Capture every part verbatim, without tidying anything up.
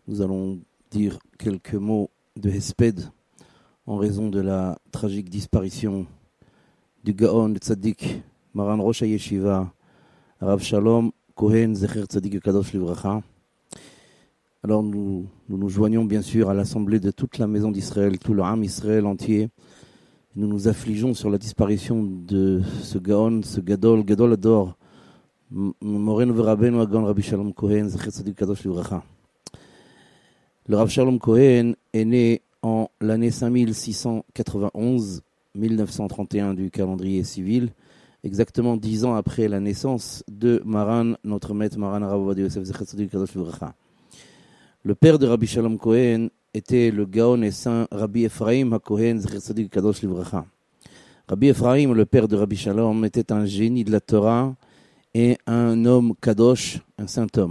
Nous allons dire quelques mots de Hesped en raison de la tragique disparition du Gaon de Tzadik, Maran Rosh HaYeshiva, Rav Shalom Cohen Zecher Tzadik Kadosh Livracha. Alors nous, nous nous joignons bien sûr à l'assemblée de toute la maison d'Israël, tout le Ham Israël entier. Nous nous affligeons sur la disparition de ce Gaon, ce Gadol, Gadol Ador, Morenu Verabenu Agon Rabbi Shalom Cohen Zecher Tzadik Kadosh Livracha. Le Rav Shalom Cohen est né en l'année cinq mille six cent quatre-vingt-onze, mille neuf cent trente et un du calendrier civil, exactement dix ans après la naissance de Maran, notre maître Maran Rav Ovadia Yosef Zecher Tzadik Kadosh Livracha. Le père de Rabbi Shalom Cohen était le Gaon et saint Rabbi Ephraim HaKohen Zecher Tzadik Kadosh Livracha. Rabbi Ephraim, le père de Rabbi Shalom, était un génie de la Torah et un homme Kadosh, un saint homme.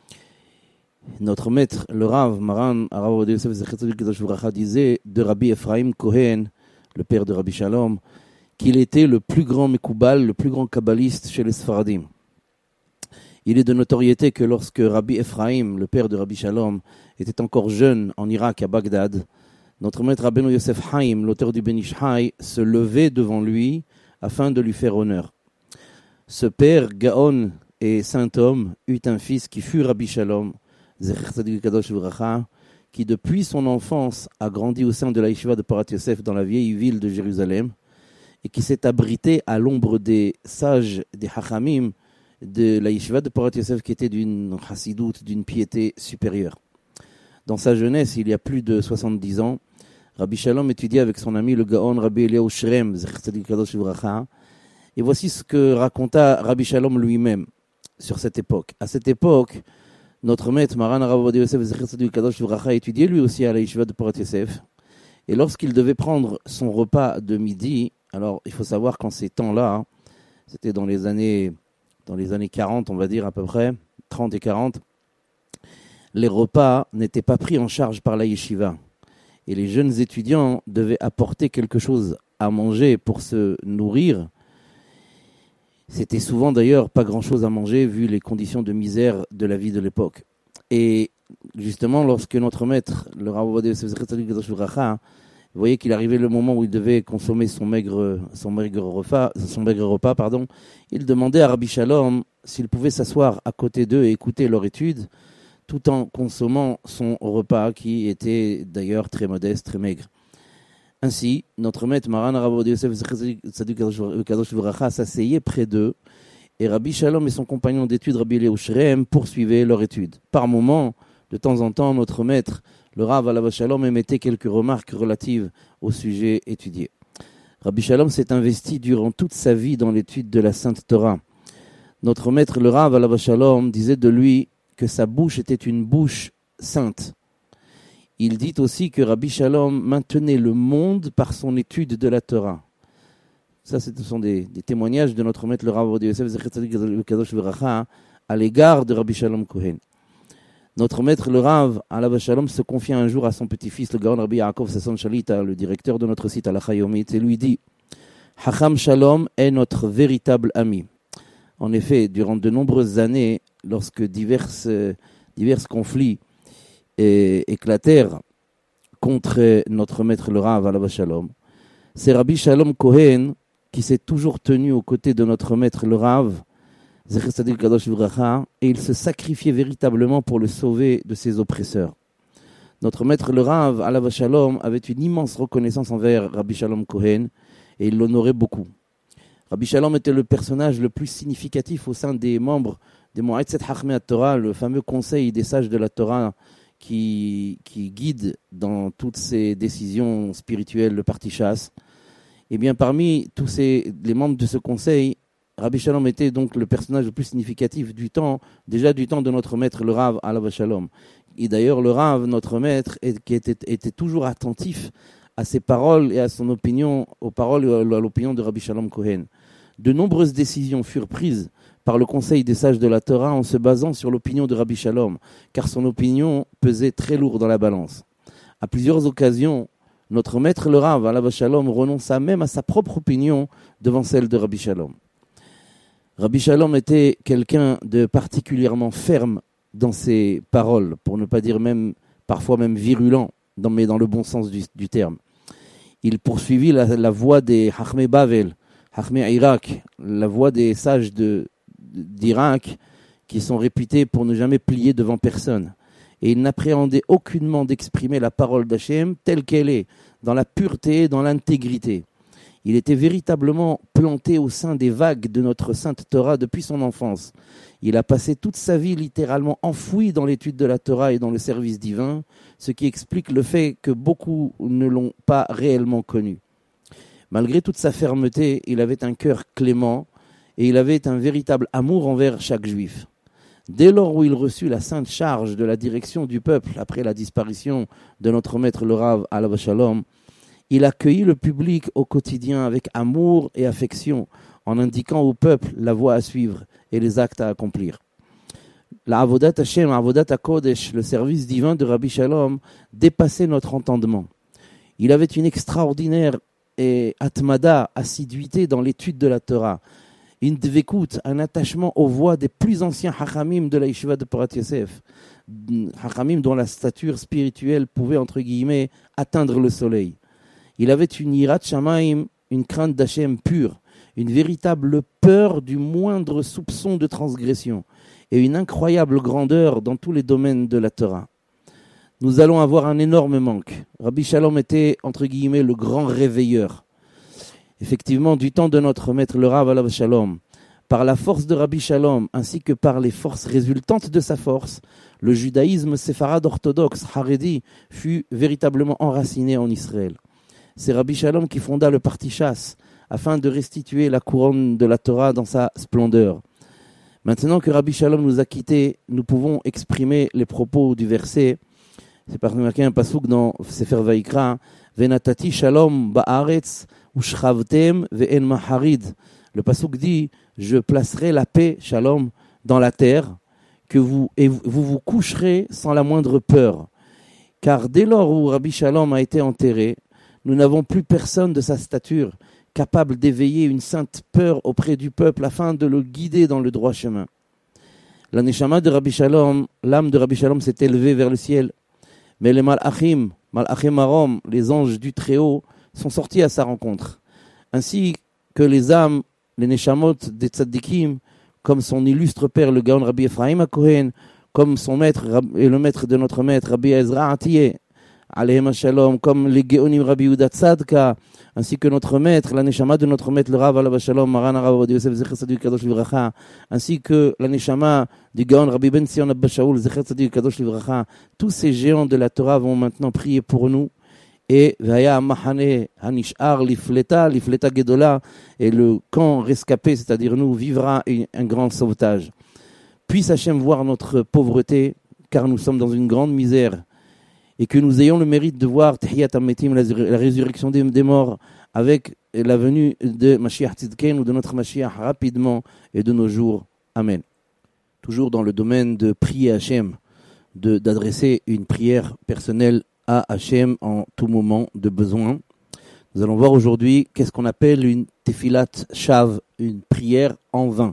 Notre maître, le Rav, Maran, Rav Ovadia Yosef Zecher Tzadik Kadosh Livracha, disait de Rabbi Ephraim Cohen, le père de Rabbi Shalom, qu'il était le plus grand Mekoubal, le plus grand kabbaliste chez les Sfaradim. Il est de notoriété que lorsque Rabbi Ephraim, le père de Rabbi Shalom, était encore jeune en Irak, à Bagdad, notre maître Rabbeinu Yosef Haim, l'auteur du Ben Ish Hai, se levait devant lui afin de lui faire honneur. Ce père, Gaon et saint homme, eut un fils qui fut Rabbi Shalom, Zecher Tzadik Kadosh Livracha, qui depuis son enfance a grandi au sein de la Yeshiva de Porat Yosef dans la vieille ville de Jérusalem et qui s'est abrité à l'ombre des sages, des Hachamim de la Yeshiva de Porat Yosef qui était d'une chassidoute, d'une piété supérieure. Dans sa jeunesse, il y a plus de soixante-dix ans, Rabbi Shalom étudiait avec son ami le Gaon Rabbi Eliyahu Shrem, Zecher Tzadik Kadosh Livracha, et voici ce que raconta Rabbi Shalom lui-même sur cette époque. À cette époque, notre maître, Maran Rav Ovadia Yosef Zecher Tzadik Kadosh Livracha, étudiait lui aussi à la Yeshiva de Porat Yosef. Et lorsqu'il devait prendre son repas de midi, alors il faut savoir qu'en ces temps-là, c'était dans les années, dans les années quarante, on va dire à peu près, trente et quarante, les repas n'étaient pas pris en charge par la Yeshiva. Et les jeunes étudiants devaient apporter quelque chose à manger pour se nourrir. C'était souvent d'ailleurs pas grand-chose à manger vu les conditions de misère de la vie de l'époque. Et justement, lorsque notre maître, le Rav Ovadia Yosef Zecher Tzadik Kadosh Livracha, voyait qu'il arrivait le moment où il devait consommer son maigre, son maigre repas, son maigre repas, pardon, il demandait à Rabbi Shalom s'il pouvait s'asseoir à côté d'eux et écouter leur étude, tout en consommant son repas qui était d'ailleurs très modeste, très maigre. Ainsi, notre maître Maran Rav Ovadia Yosef Zecher Tzadik Kadosh Livracha s'asseyait près d'eux et Rabbi Shalom et son compagnon d'études Rabbi Eliyahu Shrem poursuivaient leur étude. Par moments, de temps en temps, notre maître, le Rav Alav Shalom, émettait quelques remarques relatives au sujet étudié. Rabbi Shalom s'est investi durant toute sa vie dans l'étude de la Sainte Torah. Notre maître, le Rav Alav Shalom, disait de lui que sa bouche était une bouche sainte. Il dit aussi que Rabbi Shalom maintenait le monde par son étude de la Torah. Ça, ce sont des, des témoignages de notre maître, le Rav Ovadia Yosef Zecher Tzadik Kadosh Livracha, à l'égard de Rabbi Shalom Cohen. Notre maître, le Rav Alav Shalom, se confia un jour à son petit-fils, le Gaon Rabbi Yaakov Sasson Shalita, le directeur de notre site Halacha Yomit, et lui dit « Hacham Shalom est notre véritable ami ». En effet, durant de nombreuses années, lorsque divers, euh, divers conflits euh, éclatèrent contre notre maître, le Rav Alav Shalom, c'est Rabbi Shalom Cohen qui s'est toujours tenu aux côtés de notre maître, le Rav, Zecher Tzadik Kadosh Livracha, et il se sacrifiait véritablement pour le sauver de ses oppresseurs. Notre maître, le Rav Alav Shalom, avait une immense reconnaissance envers Rabbi Shalom Cohen et il l'honorait beaucoup. Rabbi Shalom était le personnage le plus significatif au sein des membres des Mo'atzet Hachmei Torah, le fameux conseil des sages de la Torah qui, qui guide dans toutes ses décisions spirituelles le parti chasse. Et bien parmi tous ces, les membres de ce conseil, Rabbi Shalom était donc le personnage le plus significatif du temps, déjà du temps de notre maître, le Rav Alav Shalom. Et d'ailleurs, le Rav, notre maître, qui était, était toujours attentif à ses paroles et à son opinion, aux paroles et à l'opinion de Rabbi Shalom Cohen. De nombreuses décisions furent prises par le conseil des sages de la Torah en se basant sur l'opinion de Rabbi Shalom, car son opinion pesait très lourd dans la balance. À plusieurs occasions, notre maître, le Rav Alav Shalom, renonça même à sa propre opinion devant celle de Rabbi Shalom. Rabbi Shalom était quelqu'un de particulièrement ferme dans ses paroles, pour ne pas dire même parfois même virulent, dans, mais dans le bon sens du, du terme. Il poursuivit la, la voie des Hachmei Bavel, Hachmei Irak, la voie des sages de, d'Irak, qui sont réputés pour ne jamais plier devant personne. Et il n'appréhendait aucunement d'exprimer la parole d'Hachem telle qu'elle est, dans la pureté, dans l'intégrité. Il était véritablement planté au sein des vagues de notre sainte Torah depuis son enfance. Il a passé toute sa vie littéralement enfoui dans l'étude de la Torah et dans le service divin, ce qui explique le fait que beaucoup ne l'ont pas réellement connu. Malgré toute sa fermeté, il avait un cœur clément et il avait un véritable amour envers chaque juif. Dès lors où il reçut la sainte charge de la direction du peuple après la disparition de notre maître le Rav Alav Shalom, il accueillit le public au quotidien avec amour et affection, en indiquant au peuple la voie à suivre et les actes à accomplir. La Avodat Hashem, Avodat HaKodesh, le service divin de Rabbi Shalom, dépassait notre entendement. Il avait une extraordinaire et atmada, assiduité dans l'étude de la Torah, une dvekut, un attachement aux voix des plus anciens hachamim de la yeshiva de Porat Yosef, hachamim dont la stature spirituelle pouvait, entre guillemets, atteindre le soleil. Il avait une yirat shamaim, une crainte d'Hachem pure, une véritable peur du moindre soupçon de transgression et une incroyable grandeur dans tous les domaines de la Torah. Nous allons avoir un énorme manque. Rabbi Shalom était, entre guillemets, le grand réveilleur. Effectivement, du temps de notre maître le Rav Alav Shalom, par la force de Rabbi Shalom ainsi que par les forces résultantes de sa force, le judaïsme séfarade orthodoxe, Haredi, fut véritablement enraciné en Israël. C'est Rabbi Shalom qui fonda le parti Shas afin de restituer la couronne de la Torah dans sa splendeur. Maintenant que Rabbi Shalom nous a quittés, nous pouvons exprimer les propos du verset. C'est par marqué un pasouk dans Sefer Vaikra, Venatati Shalom ba'aretz ushchavtem ve'en maharid. Le pasouk dit, je placerai la paix, Shalom, dans la terre, que vous et vous vous coucherez sans la moindre peur. Car dès lors où Rabbi Shalom a été enterré, nous n'avons plus personne de sa stature capable d'éveiller une sainte peur auprès du peuple afin de le guider dans le droit chemin. La neshama de Rabbi Shalom, l'âme de Rabbi Shalom s'est élevée vers le ciel. Mais les malachim, malachim arom, les anges du Très-Haut, sont sortis à sa rencontre. Ainsi que les âmes, les neshamot des tzaddikim, comme son illustre père, le Gaon Rabbi Ephraim HaKohen, comme son maître et le maître de notre maître, Rabbi Ezra Atiyeh, alayhim shalom, comme les Geonim Rabbi Yehuda Tzadka, ainsi que notre maître, la neshama de notre maître, le Rav Alav Shalom, Maran Rav Ovadia Yosef Zecher Tzaddik Kadosh Livracha, ainsi que la neshama du Gaon Rabbi Ben Sion Abba Shaul Zecher Tzaddik Kadosh Livracha. Tous ces géants de la Torah vont maintenant prier pour nous. Et Vaya Mahane Hanishar Lifleta, Lifleta Gedola, et le camp rescapé, c'est-à-dire nous, vivra un grand sauvetage. Puisse Hachem voir notre pauvreté, car nous sommes dans une grande misère, et que nous ayons le mérite de voir Tehiyat HaMetim, la résurrection des, des morts, avec la venue de Mashiach Tzidken ou de notre Mashiach rapidement et de nos jours. Amen. Toujours dans le domaine de prier Hachem, de, d'adresser une prière personnelle à Hachem en tout moment de besoin. Nous allons voir aujourd'hui qu'est-ce qu'on appelle une Tefilat Shav, une prière en vain.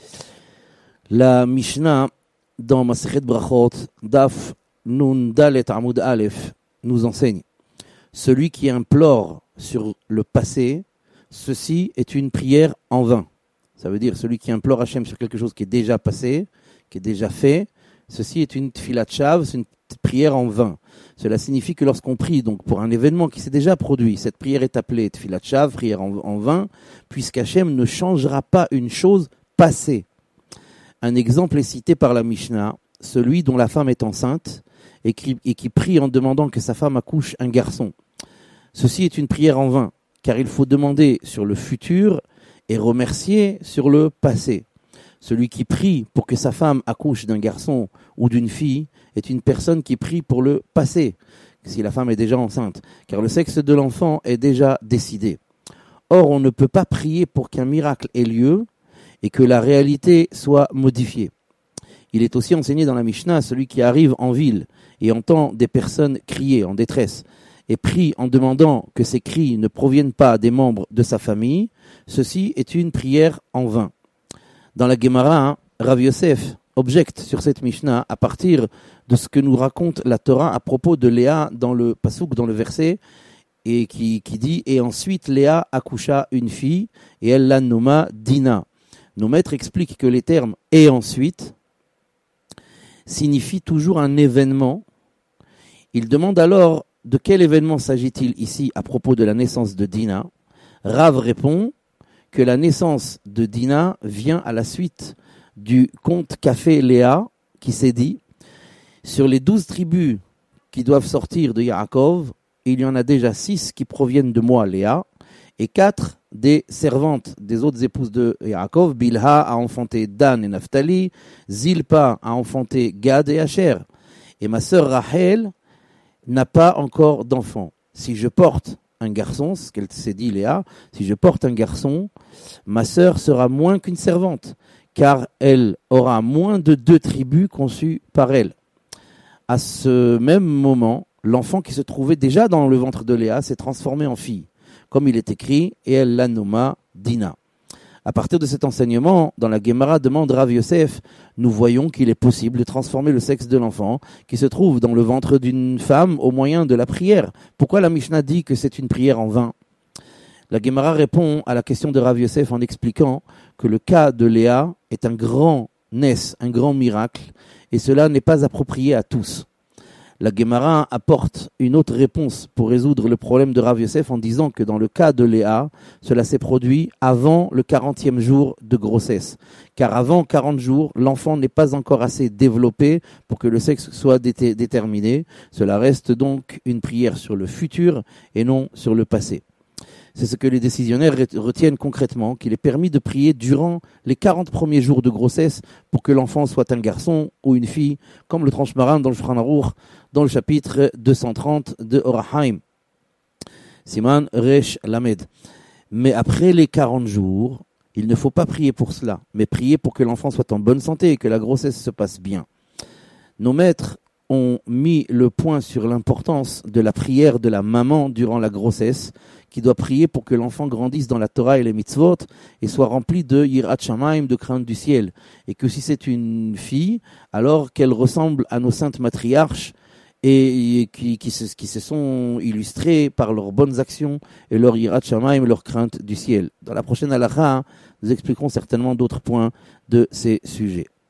La Mishnah, dans Masechet Brachot, Daf Nun Dalet Amud Aleph, nous enseigne: celui qui implore sur le passé, ceci est une prière en vain. Ça veut dire celui qui implore Hachem sur quelque chose qui est déjà passé, qui est déjà fait, ceci est une Tefilat Shav, c'est une prière en vain. Cela signifie que lorsqu'on prie donc pour un événement qui s'est déjà produit, cette prière est appelée Tefilat Shav, prière en, en vain, puisqu'Hachem ne changera pas une chose passée. Un exemple est cité par la Mishnah, celui dont la femme est enceinte et qui, et qui prie en demandant que sa femme accouche un garçon. Ceci est une prière en vain, car il faut demander sur le futur et remercier sur le passé. Celui qui prie pour que sa femme accouche d'un garçon ou d'une fille est une personne qui prie pour le passé, si la femme est déjà enceinte, car le sexe de l'enfant est déjà décidé. Or, on ne peut pas prier pour qu'un miracle ait lieu et que la réalité soit modifiée. Il est aussi enseigné dans la Mishnah, celui qui arrive en ville et entend des personnes crier en détresse et prie en demandant que ces cris ne proviennent pas des membres de sa famille, ceci est une prière en vain. Dans la Gemara, hein, Rav Yosef, objecte sur cette Mishnah à partir de ce que nous raconte la Torah à propos de Léa dans le pasouk, dans le verset, et qui, qui dit « Et ensuite Léa accoucha une fille, et elle la nomma Dina ». Nos maîtres expliquent que les termes « et ensuite » signifient toujours un événement. Ils demandent alors de quel événement s'agit-il ici à propos de la naissance de Dina. Rav répond que la naissance de Dina vient à la suite du conte qu'a fait Léa, qui s'est dit « Sur les douze tribus qui doivent sortir de Yaakov, il y en a déjà six qui proviennent de moi, Léa, et quatre des servantes des autres épouses de Yaakov. Bilha a enfanté Dan et Naphtali, Zilpa a enfanté Gad et Asher, et ma sœur Rachel n'a pas encore d'enfant. Si je porte un garçon, ce qu'elle s'est dit Léa, si je porte un garçon, ma sœur sera moins qu'une servante, car elle aura moins de deux tribus conçues par elle. » À ce même moment, l'enfant qui se trouvait déjà dans le ventre de Léa s'est transformé en fille, comme il est écrit, et elle la nomma Dina. À partir de cet enseignement, dans la Gemara demande Rav Yosef, nous voyons qu'il est possible de transformer le sexe de l'enfant qui se trouve dans le ventre d'une femme au moyen de la prière. Pourquoi la Mishnah dit que c'est une prière en vain ? La Gemara répond à la question de Rav Yosef en expliquant que le cas de Léa est un grand nes, un grand miracle, et cela n'est pas approprié à tous. La Gemara apporte une autre réponse pour résoudre le problème de Rav Yosef en disant que dans le cas de Léa, cela s'est produit avant le quarantième jour de grossesse. Car avant quarante jours, l'enfant n'est pas encore assez développé pour que le sexe soit dé- déterminé. Cela reste donc une prière sur le futur et non sur le passé. C'est ce que les décisionnaires retiennent concrètement, qu'il est permis de prier durant les quarante premiers jours de grossesse pour que l'enfant soit un garçon ou une fille, comme le tranche marin dans le Shulchan Aruch, dans le chapitre deux cent trente de Orachaim. Siman Resh Lamed. Mais après les quarante jours, il ne faut pas prier pour cela, mais prier pour que l'enfant soit en bonne santé et que la grossesse se passe bien. Nos maîtres ont mis le point sur l'importance de la prière de la maman durant la grossesse, qui doit prier pour que l'enfant grandisse dans la Torah et les mitzvot et soit rempli de yirat shamayim, de crainte du ciel. Et que si c'est une fille, alors qu'elle ressemble à nos saintes matriarches et qui, qui, se, qui se sont illustrées par leurs bonnes actions et leur yirat shamayim, leur crainte du ciel. Dans la prochaine halakha, nous expliquerons certainement d'autres points de ces sujets.